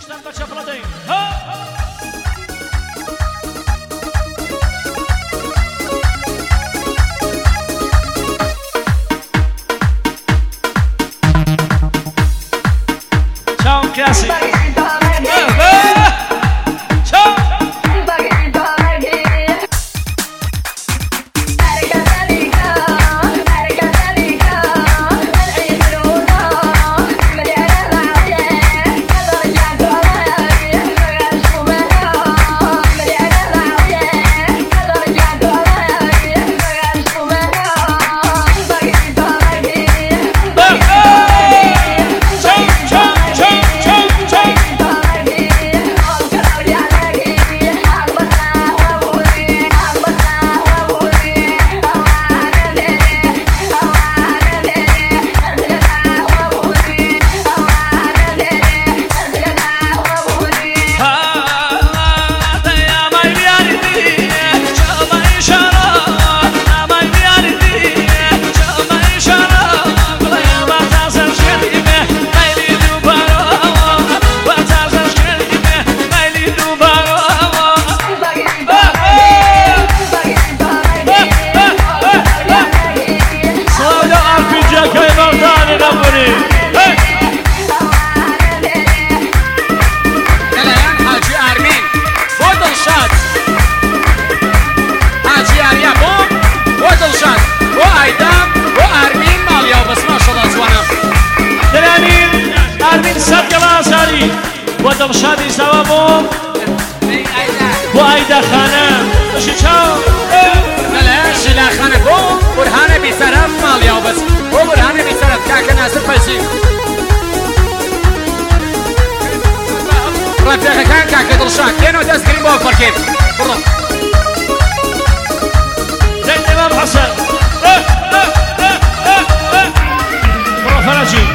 Están para Chaplatin. Ciao, Cassie. ودم شادي سوابهم وأيدا خانم ماشي تشاو لا شلا خانم بو برهانه بيسرف ماليا وبس بو برهانه بيسرف كاكا ناصر فايزين رفيقه كان كاكا دلشاك كينو تسكرين بو فركين برو زين إمام حسن برو فرجي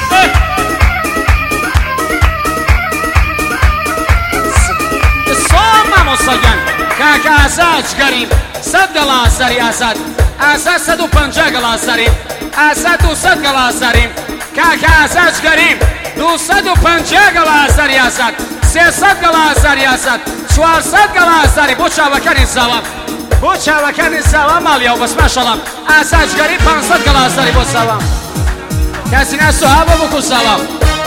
مصيان كاكا أساج قريب صد قلاصري أسد أسد 150 قلاصري أسد 200 قلاصري كاكا أساج قريب 250 قلاصري أسد 300 قلاصري أسد 400 قلاصري بوشا وكان الزوام بوشا وكان الزوام ماليا وبس ما شاء الله أساج قريب 500 قلاصري بو الزوام كاسينا السحابة بوكو الزوام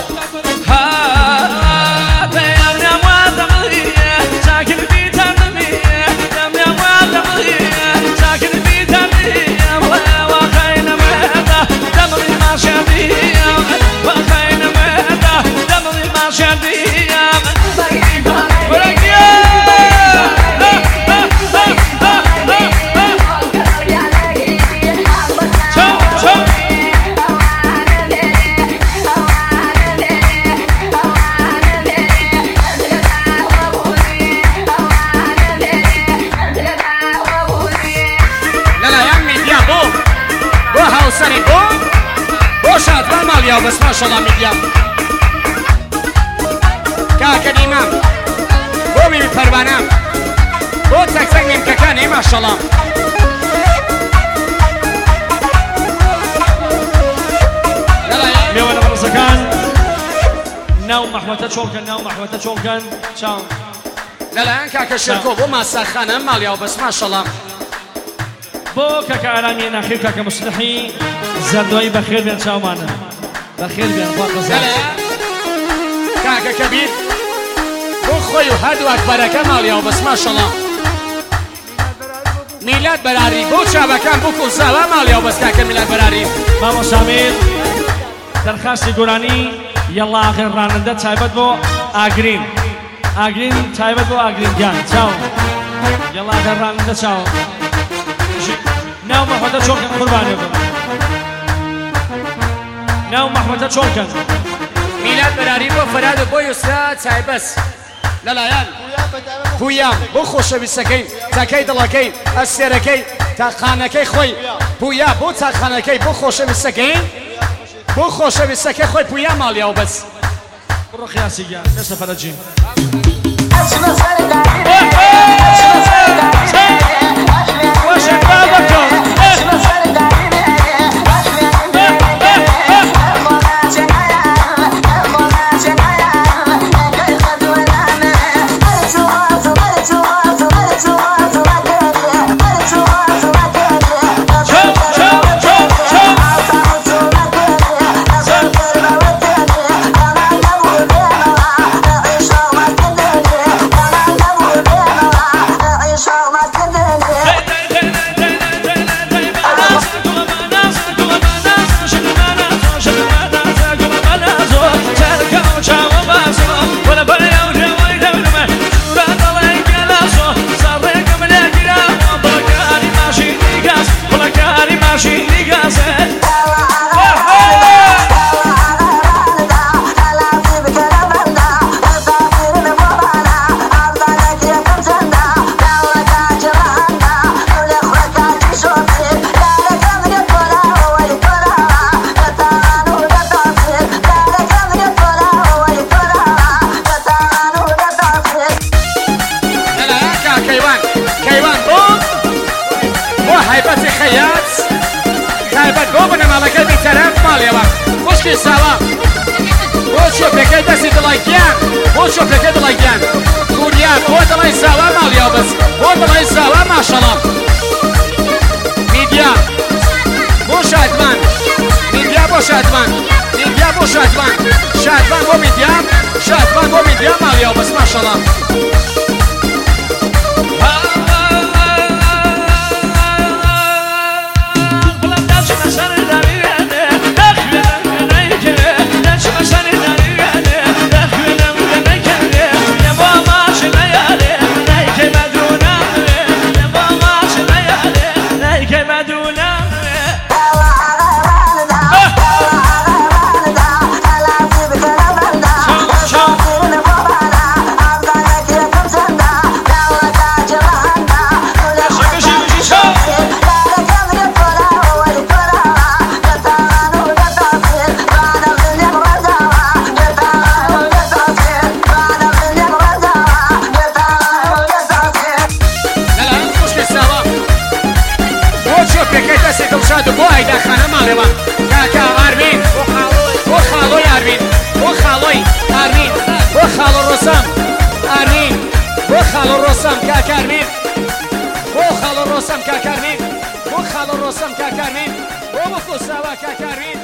بس ما شاء الله ميديا كاكا إمام بومي بالفربانام بو تكتك من كاكاني ما شاء الله ميوانا برزكان ناو محوطة شولكن ناو محوطة شولكن شاو لا كاكا شركو بو ما سخانة ماليا وبس ما شاء الله بو كاكا عالمي ناخير كاكا مصلحي زردوي بخير بين شاو معنا بخير بين فاق زاد كاكا كبير بو خوي وهدو أكبر كماليا وبس ما شاء الله ميلاد براري بو شابكان بو كوزاوا ماليا وبس كاكا ميلاد براري ماما سامير درخواستي قراني يلا آخر راننده تايبت بو آگرین تايبت بو آگرین جان چاو يلا آخر راننده چاو ناو محمد چوکن قرباني بو ناو محمد چوکن ميلاد براري بو فراد بو يسرا تايبس للايان بویام بو خوشەویستەکەی تاکەی دڵەکەی ئەستێرەکەی تاقانەکەی خۆی بویا بۆ تاقانەکەی بۆ خۆشەویستەکەی بۆ خۆشەویستەکەی خۆی بویا ماڵیاو بەس بڕۆ خیاسی گیان دەستە فەرەجی ماڵێوە خوشکی ساوا بۆ چۆپەکەی دەستی دڵی گیان بۆ چۆپەکەی دڵی گیان گوریا بۆ دڵی ساوا ماڵێوە بەس بۆ دڵی ساوا ماشەڵڵا میدیا بۆ شادمان میدیا بۆ شادمان میدیا بۆ شادمان شادمان بۆ میدیا شادمان بۆ میدیا ماڵێوە بەس ماشەڵڵا بۆ ئایداخانە ماڵێوە کاکا ئاروین بۆ خاڵۆی ئاروین بۆ خاڵۆی ئاروین بۆ خاڵۆ ڕۆسام ئاروین بۆ خاڵۆ ڕۆسام کاکا ئاروین بۆ خاڵۆ ڕۆسام کاکا ئاروین بۆ خاڵۆ ڕۆسام کاکا ئاروین بۆ بەخۆ ساوا کاکا ئاروین